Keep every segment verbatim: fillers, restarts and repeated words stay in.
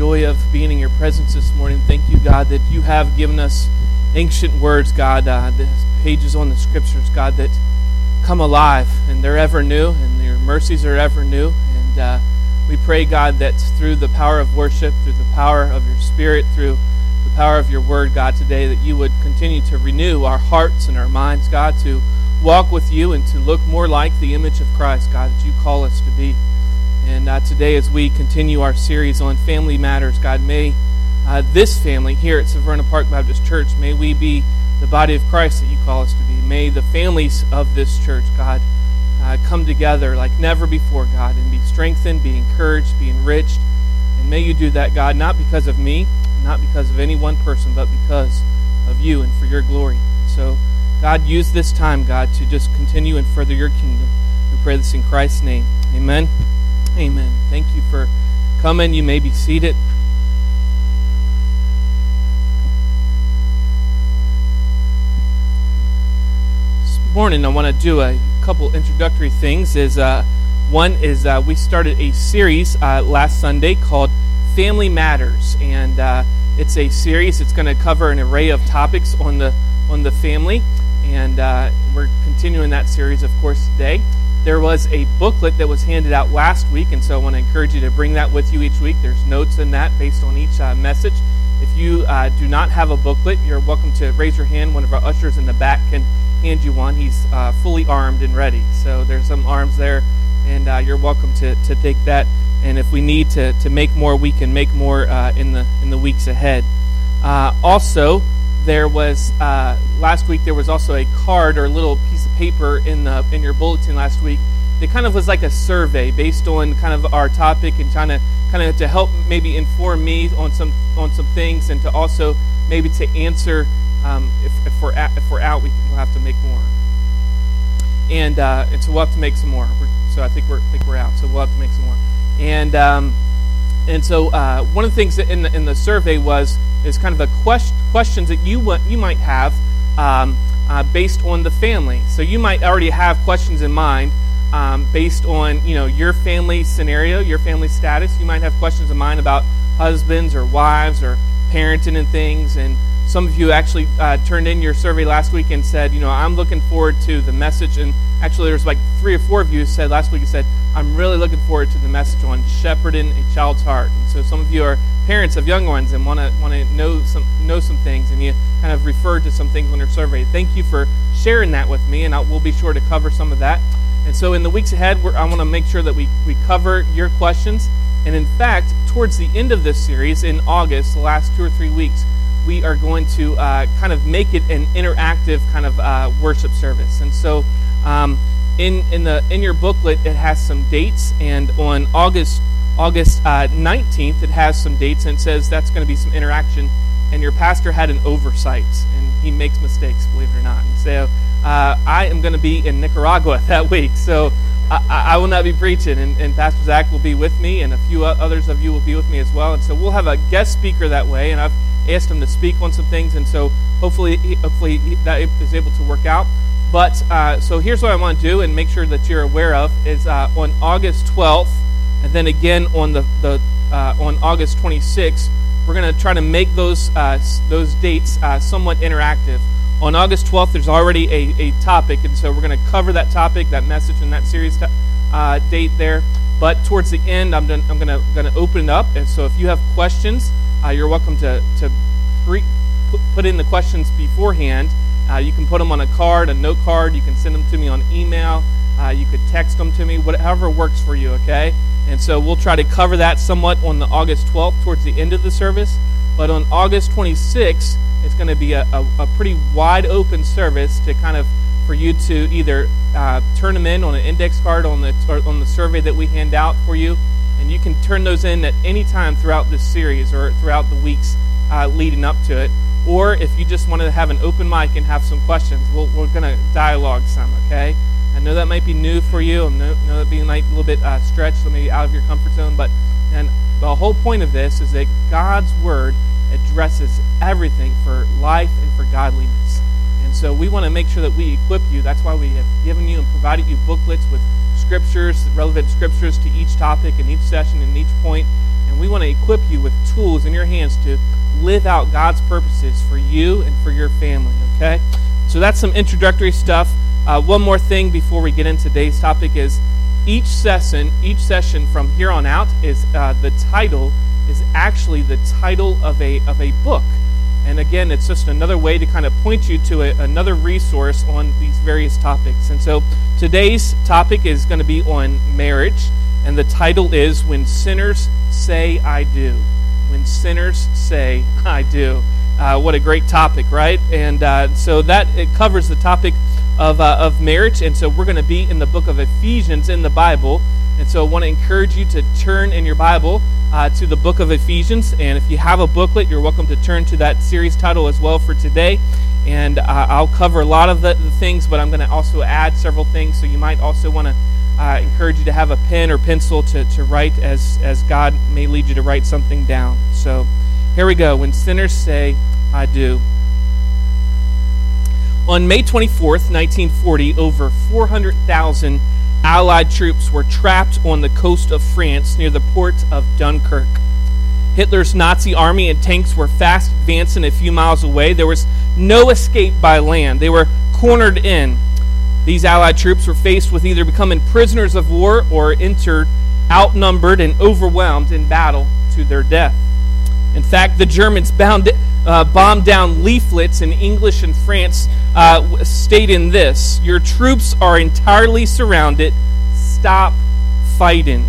joy of being in your presence this morning. Thank you, God, that you have given us ancient words, God, uh, the pages on the scriptures, God, that come alive, and they're ever new, and your mercies are ever new. And uh, we pray, God, that through the power of worship, through the power of your Spirit, through the power of your word, God, today, that you would continue to renew our hearts and our minds, God, to walk with you and to look more like the image of Christ, God, that you call us to be. And uh, today, as we continue our series on family matters, God, may uh, this family here at Severna Park Baptist Church, may we be the body of Christ that you call us to be. May the families of this church, God, uh, come together like never before, God, and be strengthened, be encouraged, be enriched. And may you do that, God, not because of me, not because of any one person, but because of you and for your glory. So, God, use this time, God, to just continue and further your kingdom. We pray this in Christ's name. Amen. Amen. Thank you for coming. You may be seated. This morning I want to do a couple introductory things. Is uh, One is uh, we started a series uh, last Sunday called Family Matters. And uh, it's a series. It's going to cover an array of topics on the, on the family. And uh, we're continuing that series, of course, today. There was a booklet that was handed out last week, and so I want to encourage you to bring that with you each week. There's notes in that based on each uh, message. If you uh, do not have a booklet, you're welcome to raise your hand. One of our ushers in the back can hand you one. He's uh, fully armed and ready. So there's some arms there, and uh, you're welcome to, to take that. And if we need to, to make more, we can make more uh, in the in the weeks ahead. Uh, also, there was uh, last week. There was also a card or a little piece of paper in the in your bulletin last week. It kind of was like a survey based on kind of our topic and trying to kind of to help maybe inform me on some on some things, and to also maybe to answer um, if, if we're at, if we're out, we will have to make more. And uh, and so we'll have to make some more. We're, so I think we're I think we're out. So we'll have to make some more. And um, and so uh, one of the things that in the, in the survey was is kind of the quest- questions that you want, you might have um, uh, based on the family. So you might already have questions in mind um, based on you know your family scenario, your family status. You might have questions in mind about husbands or wives or parenting and things. And some of you actually uh, turned in your survey last week and said, you know, I'm looking forward to the message. And actually, there was like three or four of you who said last week, you said, I'm really looking forward to the message on shepherding a child's heart. And so some of you are parents of young ones and want to want to know some know some things, and you kind of referred to some things on your survey. Thank you for sharing that with me, and I, we'll be sure to cover some of that. And so in the weeks ahead, we're, I want to make sure that we, we cover your questions. And in fact, towards the end of this series in August, the last two or three weeks, we are going to uh, kind of make it an interactive kind of uh, worship service. And so um, in in the in your booklet, it has some dates, and on August August uh, nineteenth, it has some dates, and it says that's going to be some interaction. And your pastor had an oversight, and he makes mistakes, believe it or not. And so uh, I am going to be in Nicaragua that week, so I, I will not be preaching, and, and Pastor Zach will be with me, and a few others of you will be with me as well. And so we'll have a guest speaker that way, and I've asked him to speak on some things, and so hopefully, hopefully that is able to work out. But uh, so here's what I want to do, and make sure that you're aware of, is uh, on August twelfth, and then again on the the uh, on August twenty-sixth, we're going to try to make those uh, those dates uh, somewhat interactive. On August twelfth, there's already a, a topic, and so we're going to cover that topic, that message, and that series t- uh, date there. But towards the end, I'm done, I'm going to going to open it up, and so if you have questions, uh, you're welcome to to pre- put in the questions beforehand. Uh, you can put them on a card, a note card. You can send them to me on email. Uh, you could text them to me, whatever works for you, okay? And so we'll try to cover that somewhat on the August twelfth towards the end of the service. But on August twenty-sixth, it's going to be a, a, a pretty wide open service to kind of for you to either uh, turn them in on an index card on the or on the survey that we hand out for you, and you can turn those in at any time throughout this series or throughout the weeks uh, leading up to it. Or if you just want to have an open mic and have some questions, we'll, we're going to dialogue some, okay? I know that might be new for you. I know, know that being like a little bit uh, stretched, so maybe out of your comfort zone. But and the whole point of this is that God's Word addresses everything for life and for godliness. And so we want to make sure that we equip you. That's why we have given you and provided you booklets with scriptures, relevant scriptures to each topic and each session and each point. And we want to equip you with tools in your hands to live out God's purposes for you and for your family, okay? So that's some introductory stuff. Uh, one more thing before we get into today's topic is each session, each session from here on out is uh, the title is actually the title of a of a book. And again, it's just another way to kind of point you to a, another resource on these various topics. And so today's topic is going to be on marriage, and the title is When Sinners Say I Do. When Sinners Say I Do. Uh, what a great topic, right? And uh, so that it covers the topic of uh, of marriage, and so we're going to be in the book of Ephesians in the Bible. And so I want to encourage you to turn in your Bible uh, to the book of Ephesians. And if you have a booklet, you're welcome to turn to that series title as well for today. And uh, I'll cover a lot of the, the things, but I'm going to also add several things. So you might also want to uh, encourage you to have a pen or pencil to, to write as, as God may lead you to write something down. So here we go. When sinners say, I do. On May twenty-fourth, nineteen forty, over four hundred thousand Allied troops were trapped on the coast of France near the port of Dunkirk. Hitler's Nazi army and tanks were fast advancing a few miles away. There was no escape by land. They were cornered in. These Allied troops were faced with either becoming prisoners of war or entered outnumbered and overwhelmed in battle to their death. In fact, the Germans bound, uh, bombed down leaflets in English and France uh, stating this: your troops are entirely surrounded. Stop fighting.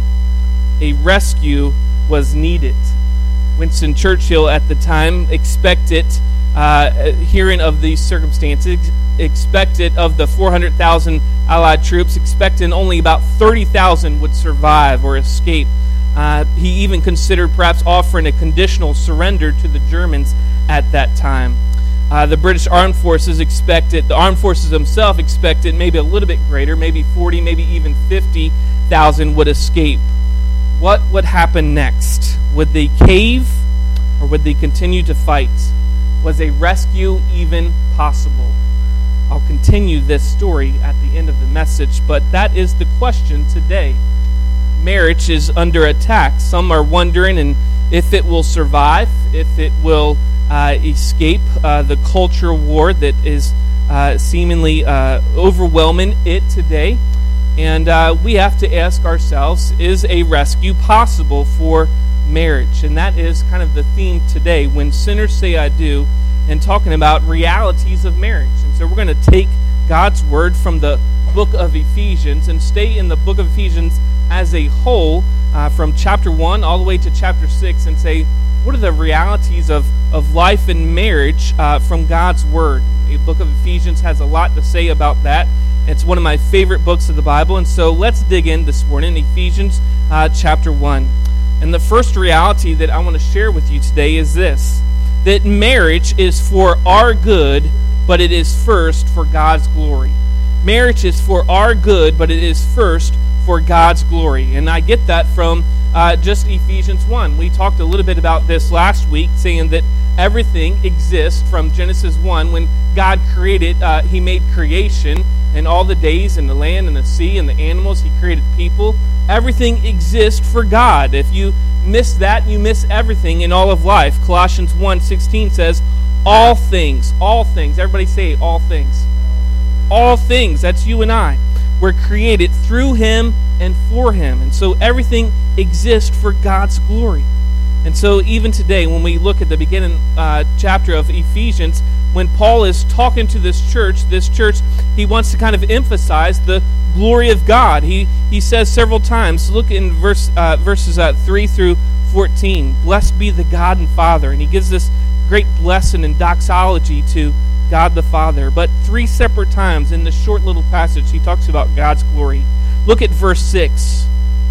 A rescue was needed. Winston Churchill at the time expected, uh, hearing of these circumstances, expected of the four hundred thousand Allied troops, expecting only about thirty thousand would survive or escape. Uh, he even considered perhaps offering a conditional surrender to the Germans at that time. Uh, the British Armed Forces expected, the Armed Forces themselves expected maybe a little bit greater, maybe forty, maybe even fifty thousand would escape. What would happen next? Would they cave or would they continue to fight? Was a rescue even possible? I'll continue this story at the end of the message, but that is the question today. Marriage is under attack. Some are wondering and if it will survive, if it will uh, escape uh, the culture war that is uh, seemingly uh, overwhelming it today. And uh, we have to ask ourselves, is a rescue possible for marriage? And that is kind of the theme today, When Sinners Say I Do, and talking about realities of marriage. And so we're going to take God's word from the book of Ephesians and stay in the book of Ephesians as a whole, uh, from chapter one all the way to chapter six, and say, what are the realities of, of life and marriage uh, from God's word? The book of Ephesians has a lot to say about that. It's one of my favorite books of the Bible, and so let's dig in this morning, Ephesians uh, chapter one. And the first reality that I want to share with you today is this, that marriage is for our good, but it is first for God's glory. Marriage is for our good, but it is first for God's glory. And I get that from uh, just Ephesians one. We talked a little bit about this last week, saying that everything exists from Genesis one. When God created, uh, He made creation, and all the days and the land and the sea and the animals. He created people. Everything exists for God. If you miss that, you miss everything in all of life. Colossians one sixteen says, all things, all things. Everybody say all things. All things, that's you and I, were created through Him and for Him. And so everything exists for God's glory. And so even today, when we look at the beginning uh, chapter of Ephesians, when Paul is talking to this church, this church, he wants to kind of emphasize the glory of God. He he says several times, look in verse uh, verses uh, three through fourteen, blessed be the God and Father. And he gives this great blessing and doxology to God the Father. But three separate times in this short little passage, he talks about God's glory. Look at verse six.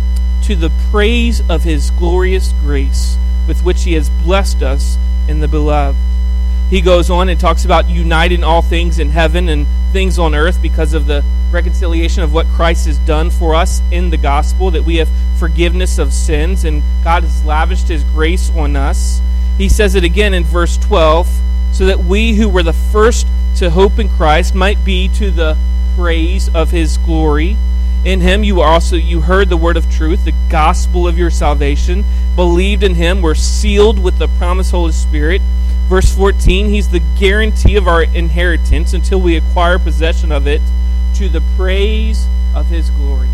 To the praise of His glorious grace, with which He has blessed us in the Beloved. He goes on and talks about uniting all things in heaven and things on earth because of the reconciliation of what Christ has done for us in the gospel, that we have forgiveness of sins and God has lavished His grace on us. He says it again in verse twelve, so that we who were the first to hope in Christ might be to the praise of His glory. In Him you also you heard the word of truth, the gospel of your salvation. believed in him, we're sealed with the promised Holy Spirit. Verse fourteen, he's the guarantee of our inheritance until we acquire possession of it to the praise of his glory.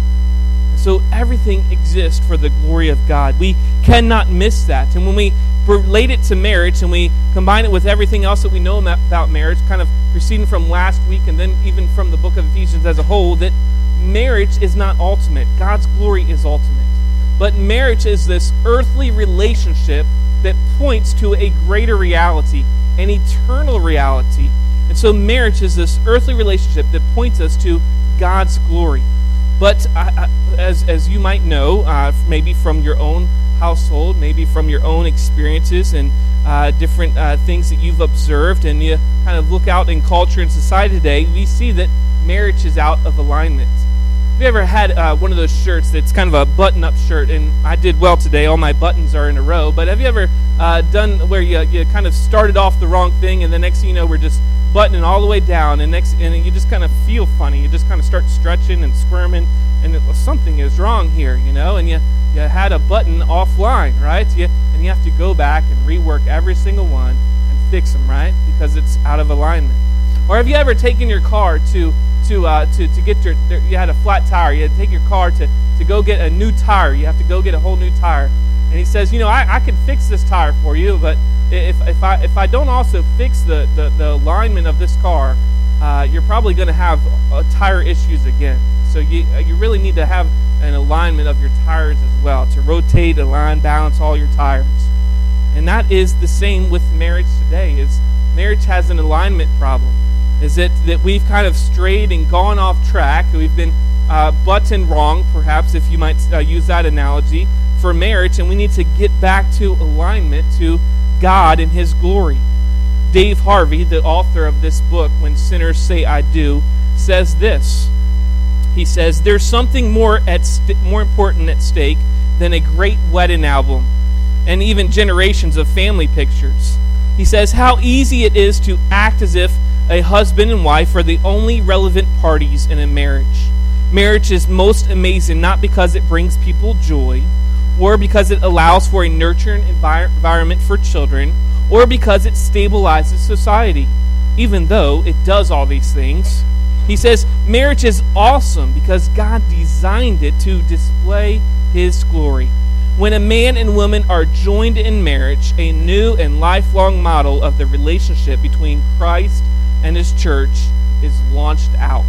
So everything exists for the glory of God. We cannot miss that. And when we relate it to marriage and we combine it with everything else that we know about marriage, kind of proceeding from last week and then even from the book of Ephesians as a whole, that marriage is not ultimate. God's glory is ultimate. But marriage is this earthly relationship that points to a greater reality, an eternal reality. And so marriage is this earthly relationship that points us to God's glory. But uh, as as you might know, uh, maybe from your own household, maybe from your own experiences and uh, different uh, things that you've observed, and you kind of look out in culture and society today, we see that marriage is out of alignment. Have you ever had uh, one of those shirts that's kind of a button-up shirt? And I did well today. All my buttons are in a row. But have you ever uh, done where you you kind of started off the wrong thing, and the next thing you know, we're just buttoning all the way down, and next and you just kind of feel funny. You just kind of start stretching and squirming, and it, well, something is wrong here, you know. And you you had a button offline, right? You, and you have to go back and rework every single one and fix them, right? Because it's out of alignment. Or have you ever taken your car to to uh, to to get your you had a flat tire, you had to take your car to to go get a new tire. You have to go get a whole new tire. And he says, you know, I, I can fix this tire for you, but if if I if I don't also fix the the, the alignment of this car, uh, you're probably going to have uh, tire issues again. So you you really need to have an alignment of your tires as well, to rotate, align, balance all your tires. And that is the same with marriage today. Is marriage has an alignment problem. Is it that we've kind of strayed and gone off track? We've been uh, buttoned wrong, perhaps, if you might uh, use that analogy, for marriage, and we need to get back to alignment to God and his glory. Dave Harvey, the author of this book, When Sinners Say I Do, says this. He says, there's something more at st- more important at stake than a great wedding album and even generations of family pictures. He says, how easy it is to act as if a husband and wife are the only relevant parties in a marriage. Marriage is most amazing not because it brings people joy, or because it allows for a nurturing envir- environment for children, or because it stabilizes society, even though it does all these things. He says, marriage is awesome because God designed it to display his glory. When a man and woman are joined in marriage, a new and lifelong model of the relationship between Christ and his church is launched out.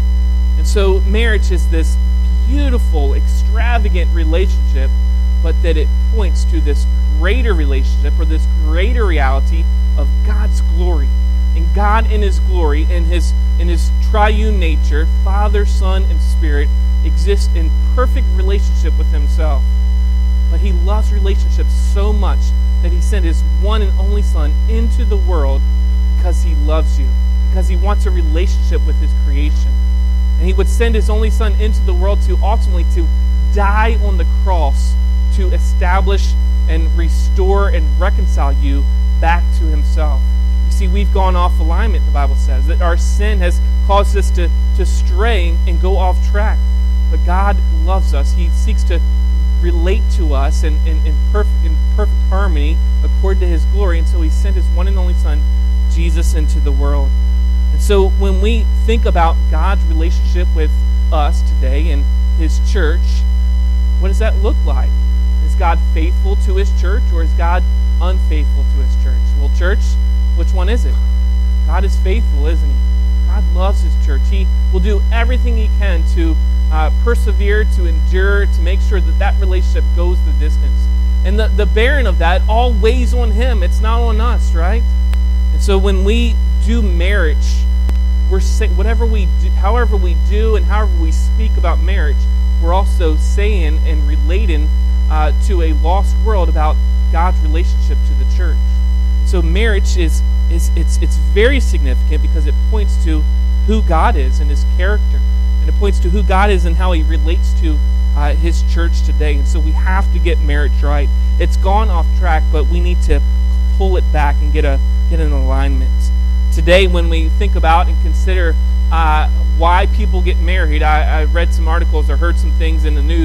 And so marriage is this beautiful, extravagant relationship, but that it points to this greater relationship or this greater reality of God's glory. And God in his glory, in his in his triune nature, Father, Son, and Spirit, exist in perfect relationship with himself. But he loves relationships so much that he sent his one and only Son into the world because he loves you, because he wants a relationship with his creation. And he would send his only Son into the world to ultimately to die on the cross to establish and restore and reconcile you back to himself. You see, we've gone off alignment, the Bible says, that our sin has caused us to, to stray and go off track. But God loves us. He seeks to relate to us in, in, in, perfect, in perfect harmony according to his glory. And so he sent his one and only Son, Jesus, into the world. And so when we think about God's relationship with us today and his church, what does that look like? Is God faithful to his church, or is God unfaithful to his church? Well, church, which one is it? God is faithful, isn't he? God loves his church. He will do everything he can to uh, persevere, to endure, to make sure that that relationship goes the distance. And the, the bearing of that all weighs on him. It's not on us, right? And so when we do marriage, we're saying whatever we do, however we do and however we speak about marriage, we're also saying and relating uh, to a lost world about God's relationship to the church. So marriage is is it's it's very significant because it points to who God is and his character, and it points to who God is and how he relates to uh, his church today. And so we have to get marriage right. It's gone off track, but we need to pull it back and get a get an alignment. Today, when we think about and consider uh, why people get married, I, I read some articles or heard some things in the news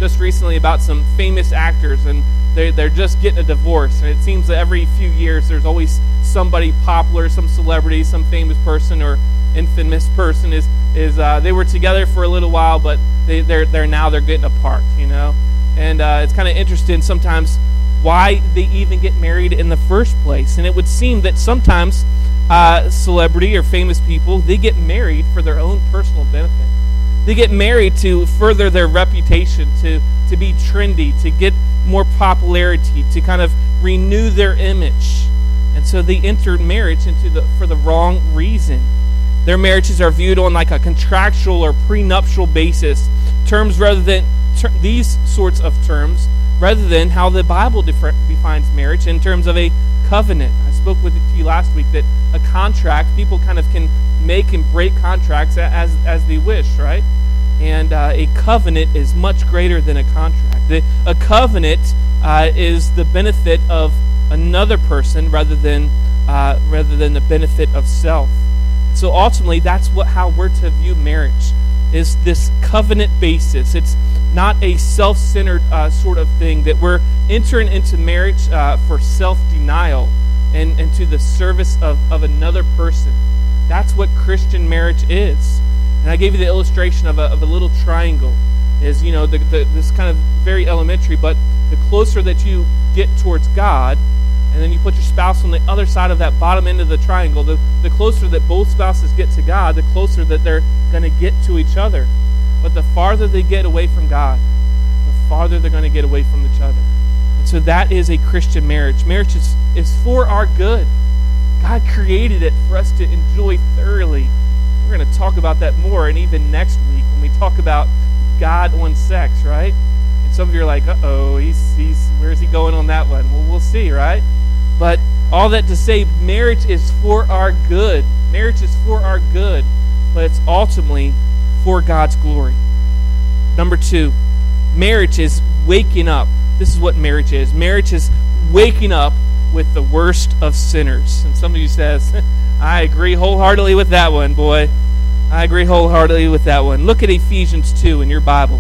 just recently about some famous actors, and they they're just getting a divorce, and it seems that every few years there's always somebody popular, some celebrity, some famous person or infamous person is is uh, they were together for a little while, but they they're they're now they're getting apart, you know, and uh, it's kind of interesting sometimes why they even get married in the first place. And it would seem that sometimes uh, celebrity or famous people, they get married for their own personal benefit. They get married to further their reputation, to, to be trendy, to get more popularity, to kind of renew their image. And so they enter marriage into the for the wrong reason. Their marriages are viewed on like a contractual or prenuptial basis, terms rather than ter- these sorts of terms, rather than how the Bible def- defines marriage in terms of a covenant. I spoke with you last week that a contract, people kind of can make and break contracts as as they wish, right? And uh, a covenant is much greater than a contract. The, a covenant uh, is the benefit of another person rather than uh, rather than the benefit of self. So ultimately, that's what how we're to view marriage, is this covenant basis. It's not a self-centered uh, sort of thing that we're entering into marriage uh, for self-denial and, and to the service of, of another person. That's what Christian marriage is. And I gave you the illustration of a, of a little triangle. Is, you know, the, the, this kind of very elementary, but the closer that you get towards God, and then you put your spouse on the other side of that bottom end of the triangle, the, the closer that both spouses get to God, the closer that they're going to get to each other. But the farther they get away from God, the farther they're going to get away from each other. And so that is a Christian marriage. Marriage is, is for our good. God created it for us to enjoy thoroughly. We're going to talk about that more, and even next week when we talk about God on sex, right? And some of you are like, uh-oh, he's, he's, where's he going on that one? Well, we'll see, right? But all that to say, marriage is for our good. Marriage is for our good, but it's ultimately for God's glory. Number two, marriage is waking up. This is what marriage is. Marriage is waking up with the worst of sinners. And some of you says, I agree wholeheartedly with that one, boy. I agree wholeheartedly with that one. Look at Ephesians two in your Bible.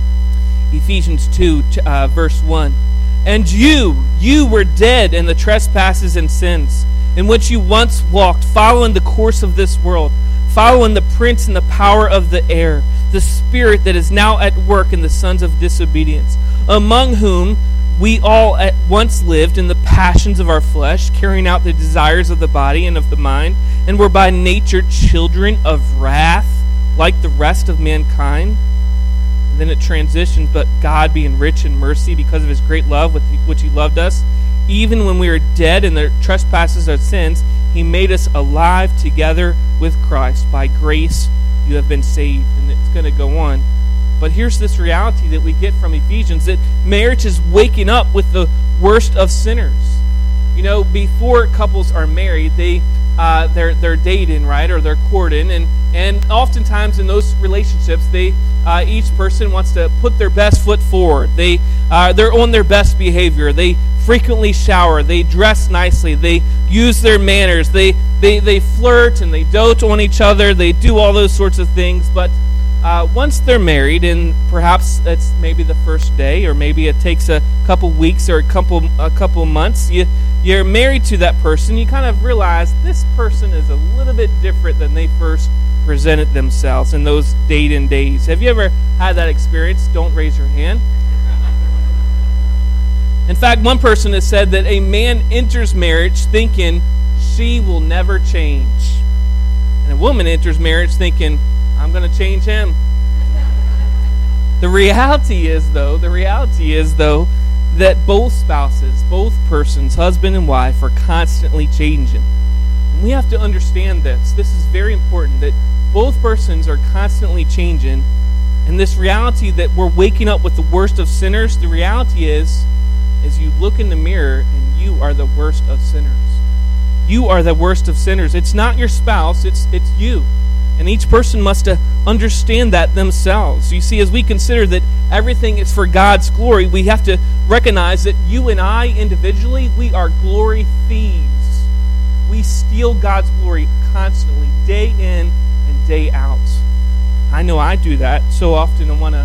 Ephesians two, uh, verse one. And you, you were dead in the trespasses and sins, in which you once walked, following the course of this world, following the prince and the power of the air, the spirit that is now at work in the sons of disobedience, among whom we all at once lived in the passions of our flesh, carrying out the desires of the body and of the mind, and were by nature children of wrath, like the rest of mankind. And then it transitions, but God being rich in mercy because of his great love with which he loved us, even when we were dead in the trespasses of sins, he made us alive together with Christ. By grace you have been saved. And it's going to go on. But here's this reality that we get from Ephesians, that marriage is waking up with the worst of sinners. You know, before couples are married, they uh, they're they're dating, right, or they're courting, and and oftentimes in those relationships, they uh, each person wants to put their best foot forward. They uh, they're on their best behavior. They frequently shower. They dress nicely. They use their manners. They they they flirt and they dote on each other. They do all those sorts of things, but Uh, once they're married, and perhaps it's maybe the first day, or maybe it takes a couple weeks or a couple a couple months, you, you're married to that person, you kind of realize this person is a little bit different than they first presented themselves in those dating days. Have you ever had that experience? Don't raise your hand. In fact, one person has said that a man enters marriage thinking she will never change. And a woman enters marriage thinking, I'm going to change him. The reality is, though, the reality is, though, that both spouses, both persons, husband and wife, are constantly changing. And we have to understand this. This is very important, that both persons are constantly changing. And this reality that we're waking up with the worst of sinners, the reality is, is you look in the mirror and you are the worst of sinners. You are the worst of sinners. It's not your spouse, it's it's you. And each person must uh, understand that themselves. You see, as we consider that everything is for God's glory, we have to recognize that you and I individually, we are glory thieves. We steal God's glory constantly, day in and day out. I know I do that so often. I want to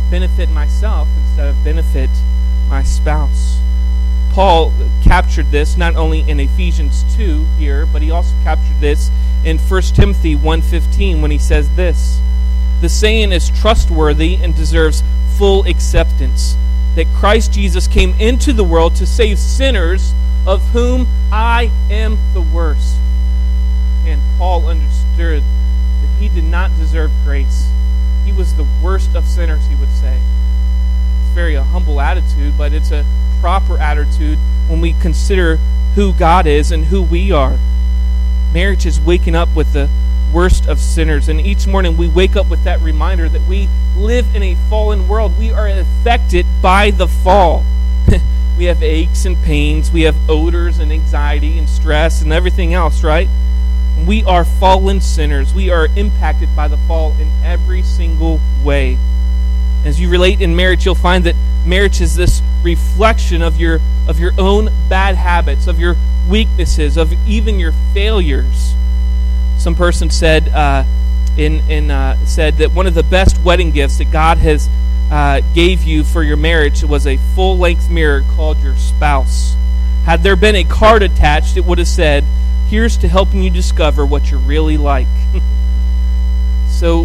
benefit myself instead of benefit my spouse. Paul captured this not only in Ephesians two here, but he also captured this in First Timothy one fifteen when he says this, "The saying is trustworthy and deserves full acceptance, that Christ Jesus came into the world to save sinners, of whom I am the worst." And Paul understood that he did not deserve grace. He was the worst of sinners, he would say. It's very a humble attitude, but it's a proper attitude when we consider who God is and who we are. Marriage is waking up with the worst of sinners, and each morning we wake up with that reminder that we live in a fallen world. We are affected by the fall. We have aches and pains, we have odors and anxiety and stress and everything else, right? We are fallen sinners. We are impacted by the fall in every single way. As you relate in marriage, you'll find that marriage is this reflection of your of your own bad habits, of your weaknesses, of even your failures. Some person said uh, in in uh, said that one of the best wedding gifts that God has uh, gave you for your marriage was a full-length mirror called your spouse. Had there been a card attached, it would have said, "Here's to helping you discover what you're really like." So,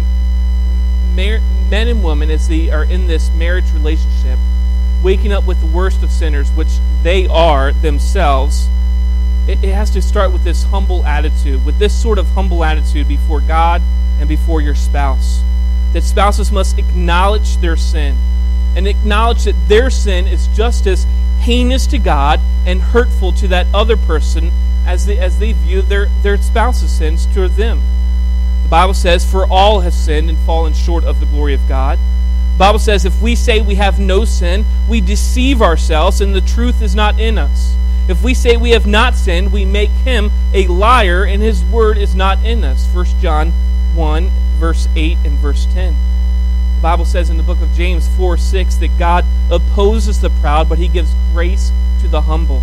mar- men and women, as they are in this marriage relationship, waking up with the worst of sinners, which they are themselves, it, it has to start with this humble attitude, with this sort of humble attitude before God and before your spouse. That spouses must acknowledge their sin and acknowledge that their sin is just as heinous to God and hurtful to that other person as they, as they view their, their spouse's sins toward them. The Bible says, "For all have sinned and fallen short of the glory of God." The Bible says, if we say we have no sin, we deceive ourselves and the truth is not in us. If we say we have not sinned, we make him a liar and his word is not in us. First John one, verse eight and verse ten. The Bible says in the book of James four six that God opposes the proud, but he gives grace to the humble.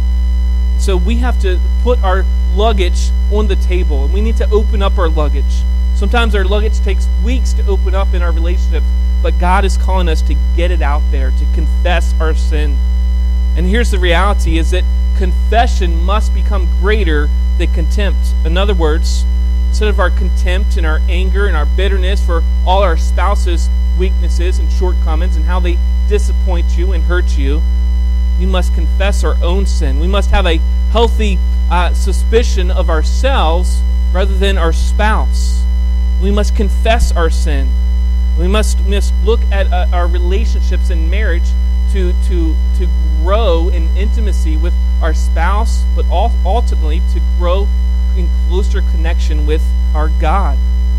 So we have to put our luggage on the table, and we need to open up our luggage. Sometimes our luggage takes weeks to open up in our relationships, but God is calling us to get it out there, to confess our sin. And here's the reality, is that confession must become greater than contempt. In other words, instead of our contempt and our anger and our bitterness for all our spouse's weaknesses and shortcomings and how they disappoint you and hurt you, we must confess our own sin. We must have a healthy uh, suspicion of ourselves rather than our spouse. We must confess our sin. We must, must look at uh, our relationships in marriage to, to, to grow in intimacy with our spouse, but ultimately to grow in closer connection with our God.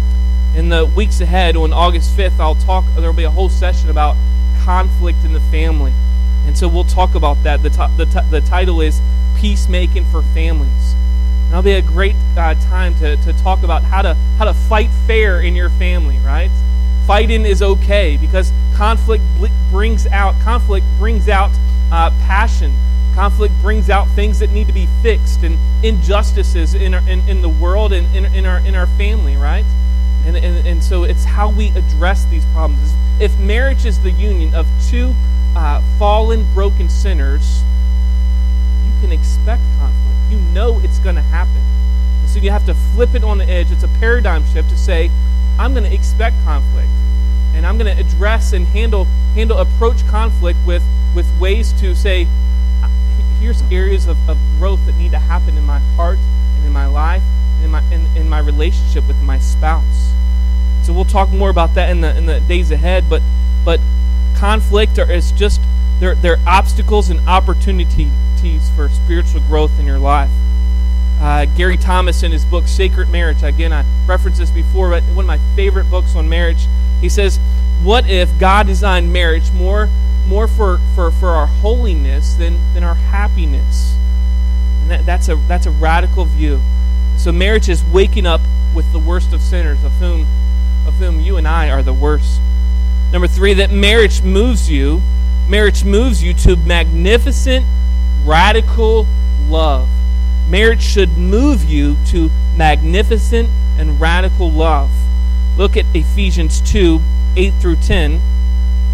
In the weeks ahead, on August fifth, I'll talk. There will be a whole session about conflict in the family. And so we'll talk about that. The, t- the, t- the title is Peacemaking for Families. And that'll be a great uh, time to, to talk about how to how to fight fair in your family, right? Fighting is okay because conflict bl- brings out conflict brings out uh, passion. Conflict brings out things that need to be fixed and injustices in our, in, in the world and in, in our in our family, right? And, and and so it's how we address these problems. If marriage is the union of two Uh, fallen, broken sinners, you can expect conflict. You know it's going to happen. And so you have to flip it on the edge. It's a paradigm shift to say, I'm going to expect conflict. And I'm going to address and handle, handle approach conflict with, with ways to say, here's areas of, of growth that need to happen in my heart and in my life and in my, in, in my relationship with my spouse. So we'll talk more about that in the in the days ahead, but but conflict are, is just, they're, they're obstacles and opportunities for spiritual growth in your life. Uh, Gary Thomas, in his book, Sacred Marriage, again, I referenced this before, but one of my favorite books on marriage, he says, what if God designed marriage more more for, for, for our holiness than, than our happiness? And that, that's a that's a radical view. So marriage is waking up with the worst of sinners, of whom of whom you and I are the worst. Number three, that marriage moves you, marriage moves you to magnificent, radical love. Marriage should move you to magnificent and radical love. Look at Ephesians two, eight through ten.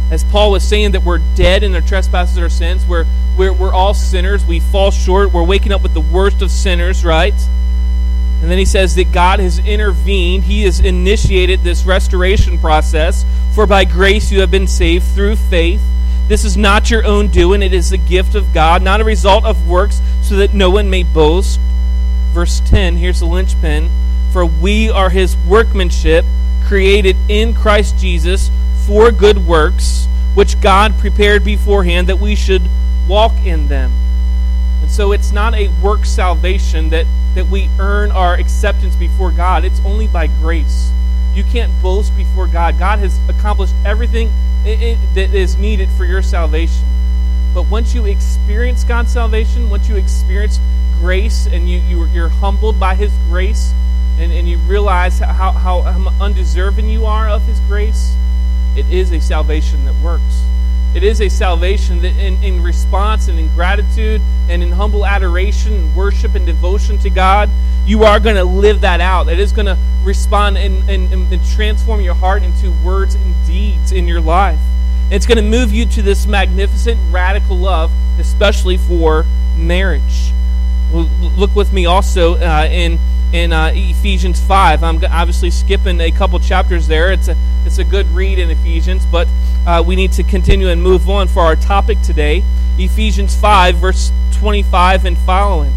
As Paul was saying that we're dead in our trespasses or sins, we're, we're, we're all sinners, we fall short, we're waking up with the worst of sinners, right? And then he says that God has intervened, he has initiated this restoration process, for by grace you have been saved through faith. This is not your own doing, it is the gift of God, not a result of works, so that no one may boast. Verse ten, here's the linchpin. For we are his workmanship, created in Christ Jesus for good works, which God prepared beforehand that we should walk in them. And so it's not a work salvation that, that we earn our acceptance before God. It's only by grace. You can't boast before God. God has accomplished everything it, it, that is needed for your salvation. But once you experience God's salvation, once you experience grace and you, you, you're humbled by his grace, and, and you realize how, how, how undeserving you are of his grace, it is a salvation that works. It is a salvation that in, in response and in gratitude and in humble adoration and worship and devotion to God, you are going to live that out. It is going to respond and, and, and transform your heart into words and deeds in your life. And it's going to move you to this magnificent, radical love, especially for marriage. Look with me also uh, in in uh, Ephesians five. I'm obviously skipping a couple chapters there. It's a it's a good read in Ephesians, but uh, we need to continue and move on for our topic today. Ephesians five, verse twenty-five and following.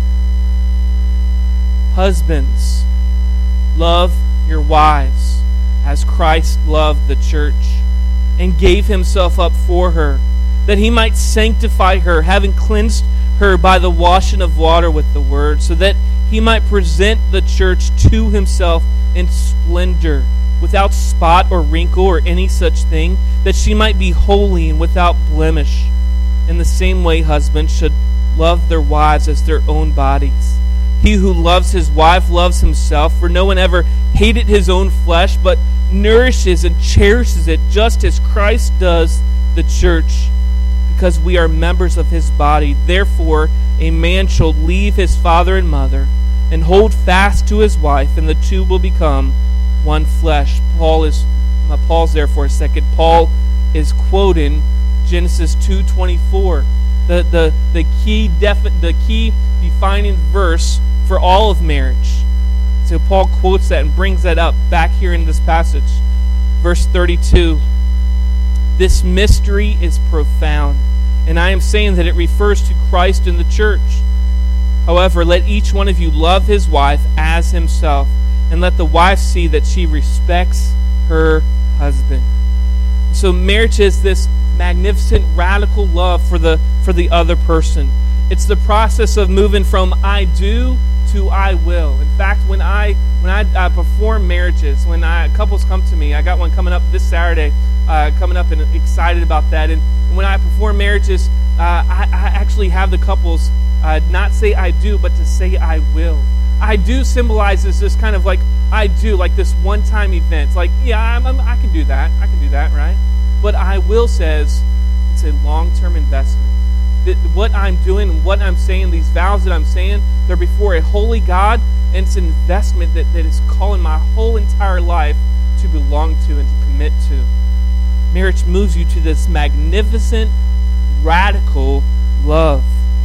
Husbands, love your wives as Christ loved the church and gave himself up for her, that he might sanctify her, having cleansed her by the washing of water with the word, so that he might present the church to himself in splendor, without spot or wrinkle or any such thing, that she might be holy and without blemish. In the same way, husbands should love their wives as their own bodies. He who loves his wife loves himself, for no one ever hated his own flesh, but nourishes and cherishes it, just as Christ does the church, because we are members of his body. Therefore, a man shall leave his father and mother and hold fast to his wife, and the two will become one flesh. Paul is uh, pause there for a second. Paul is quoting Genesis two twenty-four, the the the key defi- the key defining verse for all of marriage. So Paul quotes that and brings that up back here in this passage. Verse thirty-two. This mystery is profound, and I am saying that it refers to Christ and the church. However, let each one of you love his wife as himself, and let the wife see that she respects her husband. So marriage is this magnificent, radical love for the for the other person. It's the process of moving from I do to I will. In fact, when I when I uh, perform marriages, when I, couples come to me, I got one coming up this Saturday, uh, coming up, and excited about that. And when I perform marriages, uh, I, I actually have the couples uh, not say I do, but to say I will. I do symbolizes this kind of like I do, like this one-time event. Like, yeah, I'm, I'm, I can do that. I can do that, right? But I will says it's a long-term investment. That what I'm doing and what I'm saying, these vows that I'm saying, they're before a holy God, and it's an investment that, that is calling my whole entire life to belong to and to commit to. Marriage moves you to this magnificent, radical love.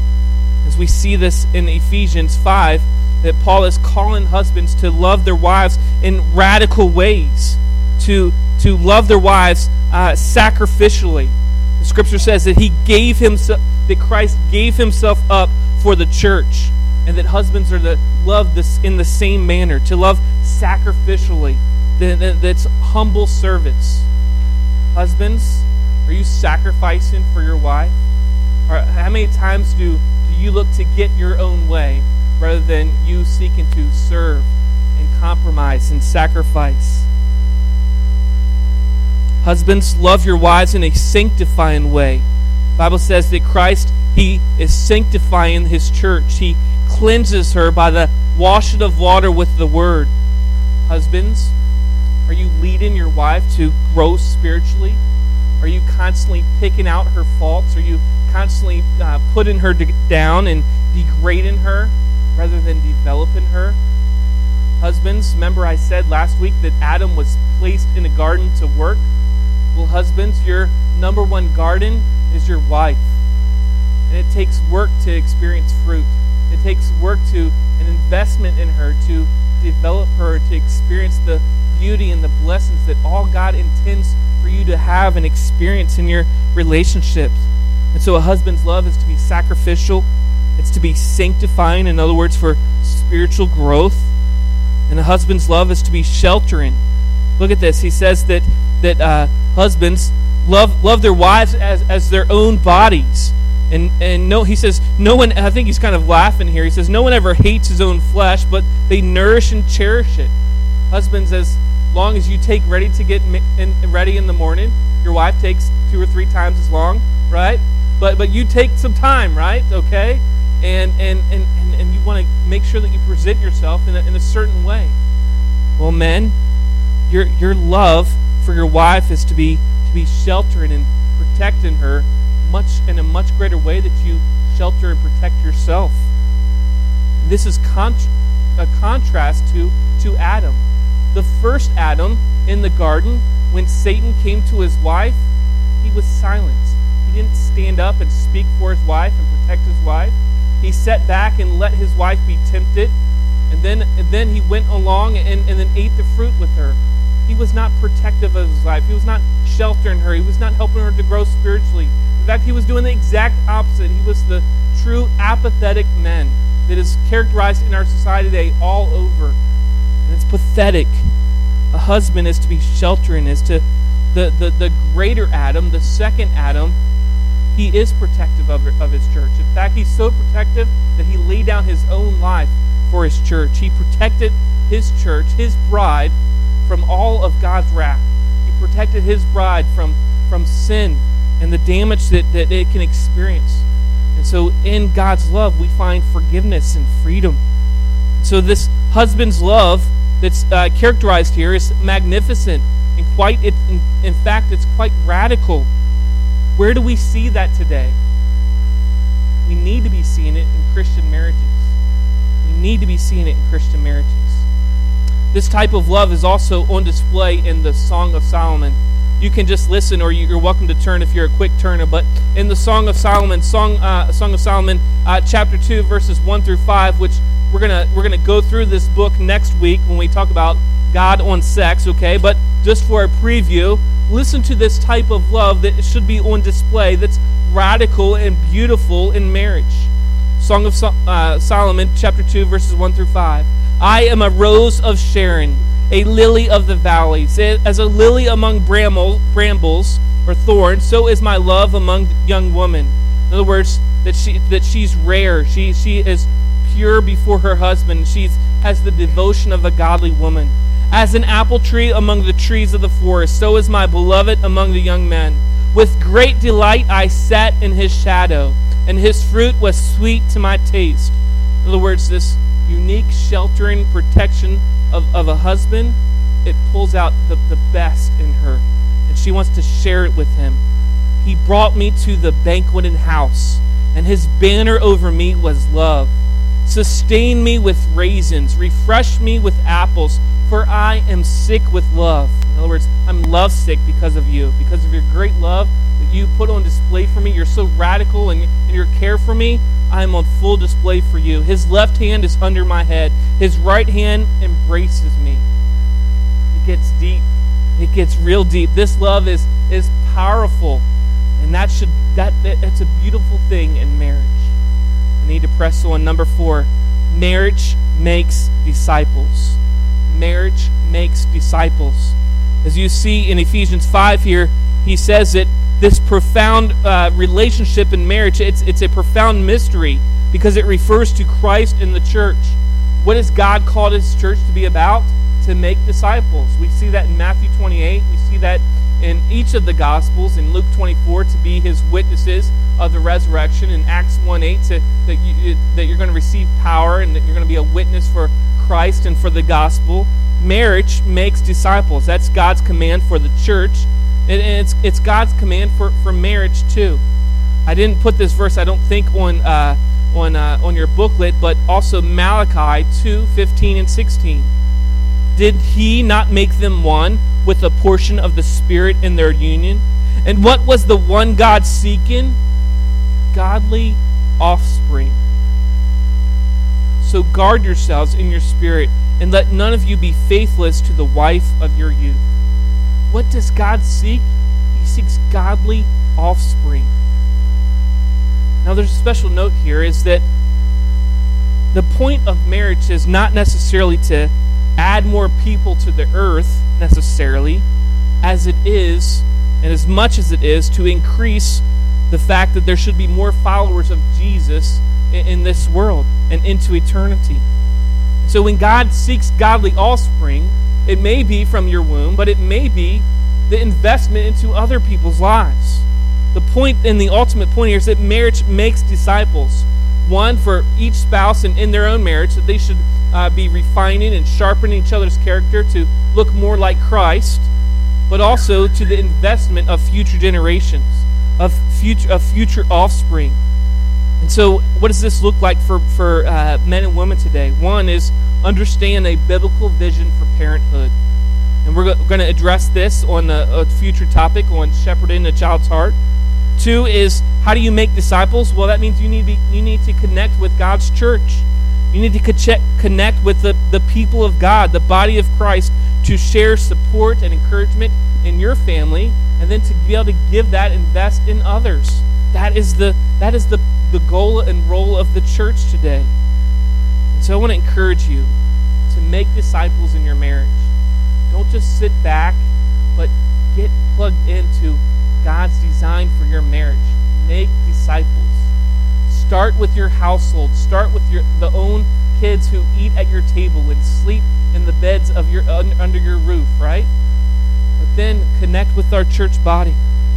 As we see this in Ephesians five, that Paul is calling husbands to love their wives in radical ways, to, to love their wives uh, sacrificially. The scripture says that he gave himself, that Christ gave himself up for the church, and that husbands are to love this in the same manner, to love sacrificially. That's humble service. Husbands, are you sacrificing for your wife? Or how many times do, do you look to get your own way rather than you seeking to serve and compromise and sacrifice? Husbands, love your wives in a sanctifying way. The Bible says that Christ, he is sanctifying his church. He cleanses her by the washing of water with the word. Husbands, are you leading your wife to grow spiritually? Are you constantly picking out her faults? Are you constantly uh, putting her d- down and degrading her rather than developing her? Husbands, remember I said last week that Adam was placed in a garden to work? Well, husbands, you're number one garden is your wife. And it takes work to experience fruit. It takes work to, an investment in her, to develop her, to experience the beauty and the blessings that all God intends for you to have and experience in your relationships. And so a husband's love is to be sacrificial. It's to be sanctifying, in other words, for spiritual growth. And a husband's love is to be sheltering. Look at this. He says that that uh, husbands love love their wives as, as their own bodies. And and no, he says, no one, I think he's kind of laughing here. He says, no one ever hates his own flesh, but they nourish and cherish it. Husbands, as long as you take ready to get in, ready in the morning, your wife takes two or three times as long, right? But but you take some time, right? Okay? And and, and, and, and you want to make sure that you present yourself in a, in a certain way. Well, men, your your love for your wife is to be to be sheltering and protecting her much in a much greater way that you shelter and protect yourself. This is con- a contrast to, to Adam. The first Adam in the garden, when Satan came to his wife, he was silent. He didn't stand up and speak for his wife and protect his wife. He sat back and let his wife be tempted, and then and then he went along and, and then ate the fruit with her. He was not protective of his wife. He was not sheltering her. He was not helping her to grow spiritually. In fact, he was doing the exact opposite. He was the true apathetic man that is characterized in our society today all over. And it's pathetic. A husband is to be sheltering, is to the, the, the greater Adam, the second Adam, he is protective of, of his church. In fact, he's so protective that he laid down his own life for his church. He protected his church, his bride, from all of God's wrath. He protected his bride from, from sin and the damage that, that it can experience. And so in God's love, we find forgiveness and freedom. So this husband's love that's uh, characterized here is magnificent and quite, it, in, in fact, it's quite radical. Where do we see that today? We need to be seeing it in Christian marriages. We need to be seeing it in Christian marriages. This type of love is also on display in the Song of Solomon. You can just listen, or you're welcome to turn if you're a quick turner. But in the Song of Solomon, Song uh, Song of Solomon, uh, chapter two, verses one through five, which we're gonna we're gonna go through this book next week when we talk about God on sex. Okay, but just for a preview, listen to this type of love that should be on display. That's radical and beautiful in marriage. Song of so- uh, Solomon, chapter two, verses one through five. I am a rose of Sharon, a lily of the valleys. As a lily among bramble, brambles or thorns, so is my love among young women. In other words, that she that she's rare. She she is pure before her husband. She has the devotion of a godly woman. As an apple tree among the trees of the forest, so is my beloved among the young men. With great delight I sat in his shadow, and his fruit was sweet to my taste. In other words, this unique sheltering protection of, of a husband, it pulls out the, the best in her, and she wants to share it with him. He brought me to the banqueting house, and his banner over me was love. Sustain me with raisins, refresh me with apples, for I am sick with love. In other words, I'm lovesick because of you, because of your great love that you put on display for me. You're so radical in, in your care for me. I am on full display for you. His left hand is under my head. His right hand embraces me. It gets deep. It gets real deep. This love is is powerful, and that should that it's a beautiful thing in marriage. I need to press on. Number four, marriage makes disciples. Marriage makes disciples. As you see in Ephesians five here, he says that this profound uh, relationship in marriage, it's, it's a profound mystery because it refers to Christ and the church. What has God called his church to be about? To make disciples. We see that in Matthew twenty-eight. We see that in each of the Gospels. In Luke twenty-four, to be his witnesses of the resurrection. In Acts one eight, to, that, you, that you're going to receive power and that you're going to be a witness for Christ and for the gospel. Marriage makes disciples. That's God's command for the church. And it's it's God's command for, for marriage too. I didn't put this verse, I don't think, on uh, on uh, on your booklet, but also Malachi two fifteen and sixteen. Did he not make them one with a portion of the Spirit in their union? And what was the one God seeking? Godly offspring. So guard yourselves in your spirit, and let none of you be faithless to the wife of your youth. What does God seek? He seeks godly offspring. Now there's a special note here, is that the point of marriage is not necessarily to add more people to the earth, necessarily, as it is, and as much as it is, to increase the fact that there should be more followers of Jesus in, in this world and into eternity. So when God seeks godly offspring, it may be from your womb, but it may be the investment into other people's lives. The point and the ultimate point here is that marriage makes disciples. One, for each spouse and in their own marriage, that they should uh, be refining and sharpening each other's character to look more like Christ, but also to the investment of future generations, of future of future offspring. And so what does this look like for, for uh, men and women today? One is understand a biblical vision for parenthood. And we're going to address this on a, a future topic on shepherding a child's heart. Two is, how do you make disciples? Well, that means you need to be, you need to connect with God's church. You need to connect with the, the people of God, the body of Christ, to share support and encouragement in your family, and then to be able to give that, invest in others. That is the that is the, the goal and role of the church today. And so I want to encourage you to make disciples in your marriage. Don't just sit back, but get plugged into God's design for your marriage. Make disciples. Start with your household. Start with your the own kids who eat at your table and sleep in the beds of your under your roof, right? But then connect with our church body.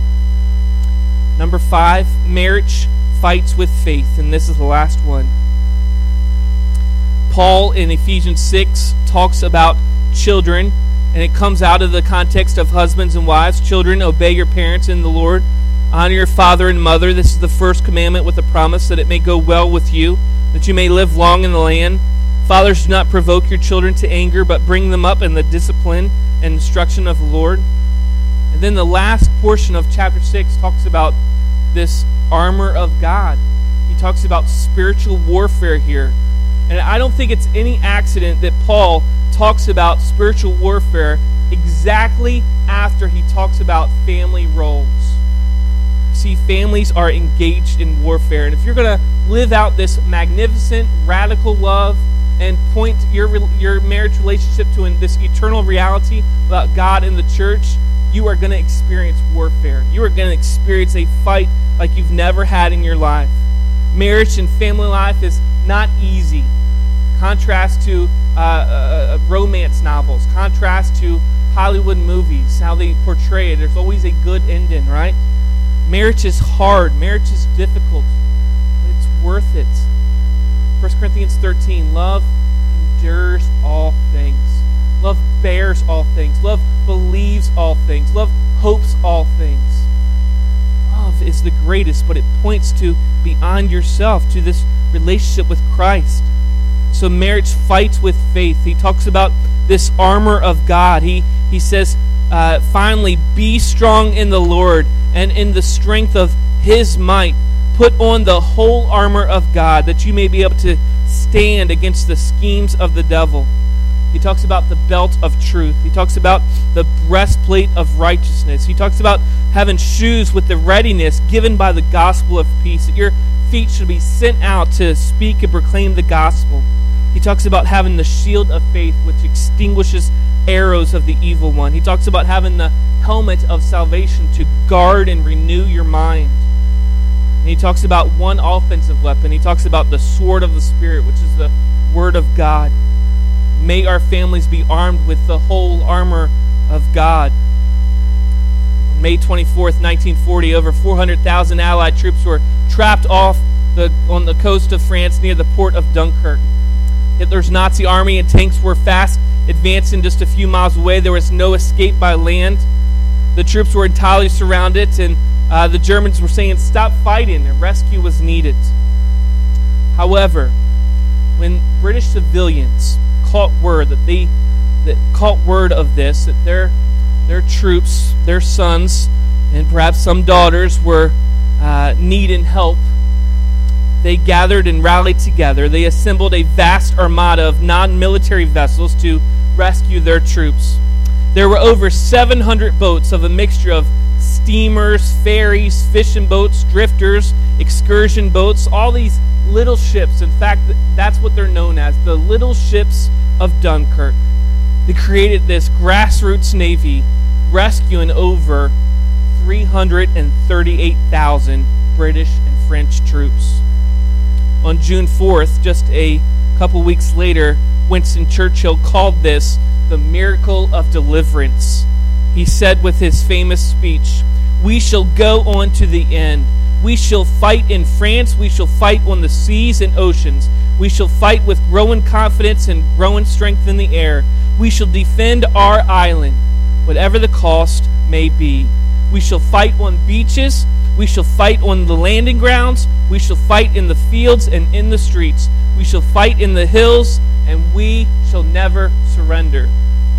Number five, marriage fights with faith, and this is the last one. Paul in Ephesians six talks about children, and it comes out of the context of husbands and wives. Children, obey your parents in the Lord. Honor your father and mother. This is the first commandment with a promise that it may go well with you, that you may live long in the land. Fathers, do not provoke your children to anger, but bring them up in the discipline and instruction of the Lord. And then the last portion of chapter six talks about this armor of God. He talks about spiritual warfare here. And I don't think it's any accident that Paul talks about spiritual warfare exactly after he talks about family roles. See, families are engaged in warfare. And if you're going to live out this magnificent, radical love and point your your marriage relationship to this eternal reality about God and the church, you are going to experience warfare. You are going to experience a fight like you've never had in your life. Marriage and family life is not easy. Contrast to uh, uh, romance novels. Contrast to Hollywood movies, how they portray it. There's always a good ending, right? Marriage is hard. Marriage is difficult. But it's worth it. First Corinthians thirteen, love endures all things. Love bears all things. Love believes all things. Love hopes all things. Love is the greatest, but it points to beyond yourself, to this relationship with Christ. So marriage fights with faith. He talks about this armor of God. He he says, uh, finally, be strong in the Lord and in the strength of His might. Put on the whole armor of God, that you may be able to stand against the schemes of the devil. He talks about the belt of truth. He talks about the breastplate of righteousness. He talks about having shoes with the readiness given by the gospel of peace, that your feet should be sent out to speak and proclaim the gospel. He talks about having the shield of faith, which extinguishes arrows of the evil one. He talks about having the helmet of salvation to guard and renew your mind. And he talks about one offensive weapon. He talks about the sword of the Spirit, which is the word of God. May our families be armed with the whole armor of God. On May twenty-fourth, nineteen forty, over four hundred thousand Allied troops were trapped off the on the coast of France near the port of Dunkirk. Hitler's Nazi army and tanks were fast advancing just a few miles away. There was no escape by land. The troops were entirely surrounded, and uh, the Germans were saying, stop fighting, and rescue was needed. However, when British civilians caught word that they that caught word of this, that their their troops, their sons, and perhaps some daughters were uh, needing help, they gathered and rallied together. They assembled a vast armada of non-military vessels to rescue their troops. There were over seven hundred boats of a mixture of steamers, ferries, fishing boats, drifters, excursion boats, all these little ships. In fact, that's what they're known as, the little ships of Dunkirk. They created this grassroots navy, rescuing over three hundred thirty-eight thousand British and French troops. On June fourth, just a couple weeks later, Winston Churchill called this the miracle of deliverance. He said with his famous speech, "We shall go on to the end. We shall fight in France. We shall fight on the seas and oceans. We shall fight with growing confidence and growing strength in the air. We shall defend our island, whatever the cost may be. We shall fight on beaches. We shall fight on the landing grounds. We shall fight in the fields and in the streets. We shall fight in the hills, and we shall never surrender."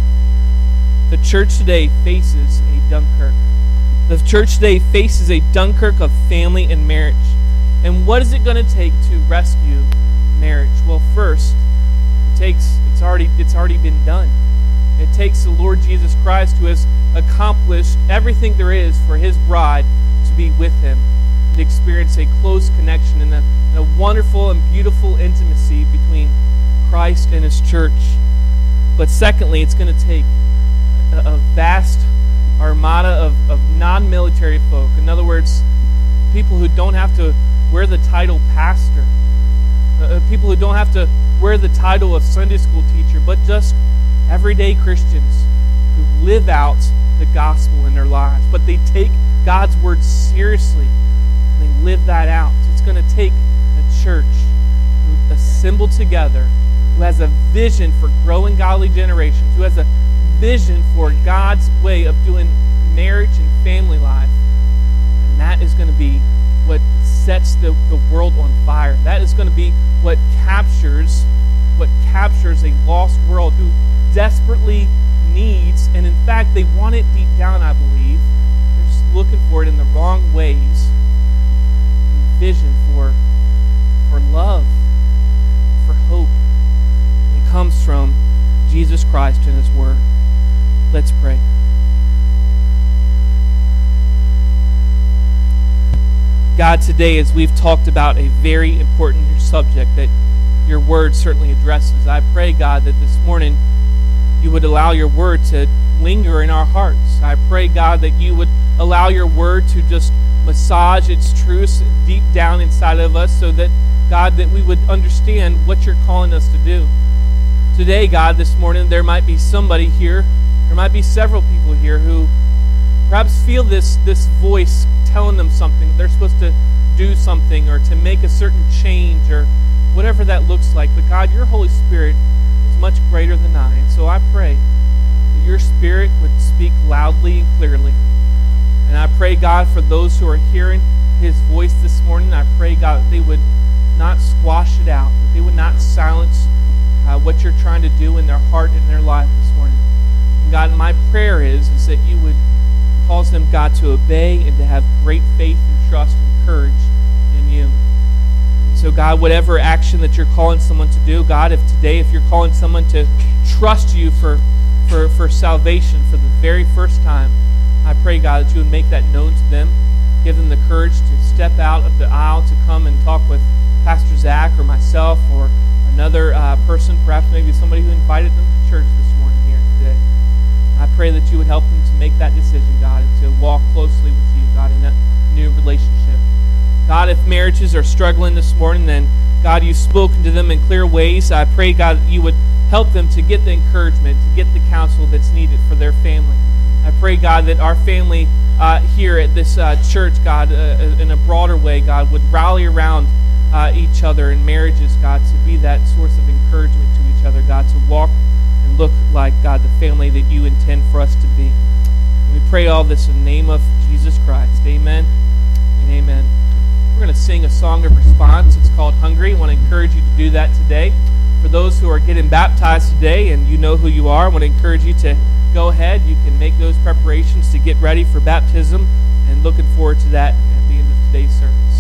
The church today faces a Dunkirk. The church today faces a Dunkirk of family and marriage. And what is it going to take to rescue marriage? Well, first, it takes it's already it's already been done. It takes the Lord Jesus Christ, who has accomplished everything there is for his bride to be with him, to experience a close connection and a, and a wonderful and beautiful intimacy between Christ and his church. But secondly, it's going to take a, a vast armada of, of non-military folk. In other words, people who don't have to wear the title pastor, uh, people who don't have to wear the title of Sunday school teacher, but just everyday Christians who live out the gospel in their lives. But they take God's word seriously, and they live that out. It's going to take a church who assembled together, who has a vision for growing godly generations, who has a vision for God's way of doing marriage and family life. And that is going to be what sets the, the world on fire. That is going to be what captures what captures a lost world who desperately needs, and in fact they want it deep down, I believe. They're just looking for it in the wrong ways. Vision for for love, for hope. It comes from Jesus Christ and his word. Let's pray. God, today as we've talked about a very important subject that your word certainly addresses, I pray, God, that this morning you would allow your word to linger in our hearts. I pray, God, that you would allow your word to just massage its truths deep down inside of us so that, God, that we would understand what you're calling us to do. Today, God, this morning, there might be somebody here, there might be several people here who perhaps feel this, this voice telling them something. They're supposed to do something or to make a certain change or whatever that looks like. But God, your Holy Spirit is much greater than I. And so I pray that your Spirit would speak loudly and clearly. And I pray, God, for those who are hearing his voice this morning, I pray, God, that they would not squash it out, that they would not silence uh, what you're trying to do in their heart and their life this morning. And God, my prayer is, is that you would cause them, God, to obey and to have great faith and trust and courage in you. And so, God, whatever action that you're calling someone to do, God, if today, if you're calling someone to trust you for, for, for salvation for the very first time, I pray, God, that you would make that known to them. Give them the courage to step out of the aisle to come and talk with Pastor Zach or myself or another uh, person, perhaps maybe somebody who invited them to church this morning here today. I pray that you would help them to make that decision, God, and to walk closely with you, God, in that new relationship. God, if marriages are struggling this morning, then, God, you've spoken to them in clear ways. I pray, God, that you would help them to get the encouragement, to get the counsel that's needed for their family. I pray, God, that our family uh, here at this uh, church, God, uh, in a broader way, God, would rally around uh, each other in marriages, God, to be that source of encouragement to each other, God, to walk and look like, God, the family that you intend for us to be. And we pray all this in the name of Jesus Christ. Amen and amen. We're going to sing a song of response. It's called Hungry. I want to encourage you to do that today. For those who are getting baptized today and you know who you are, I want to encourage you to go ahead. You can make those preparations to get ready for baptism and looking forward to that at the end of today's service.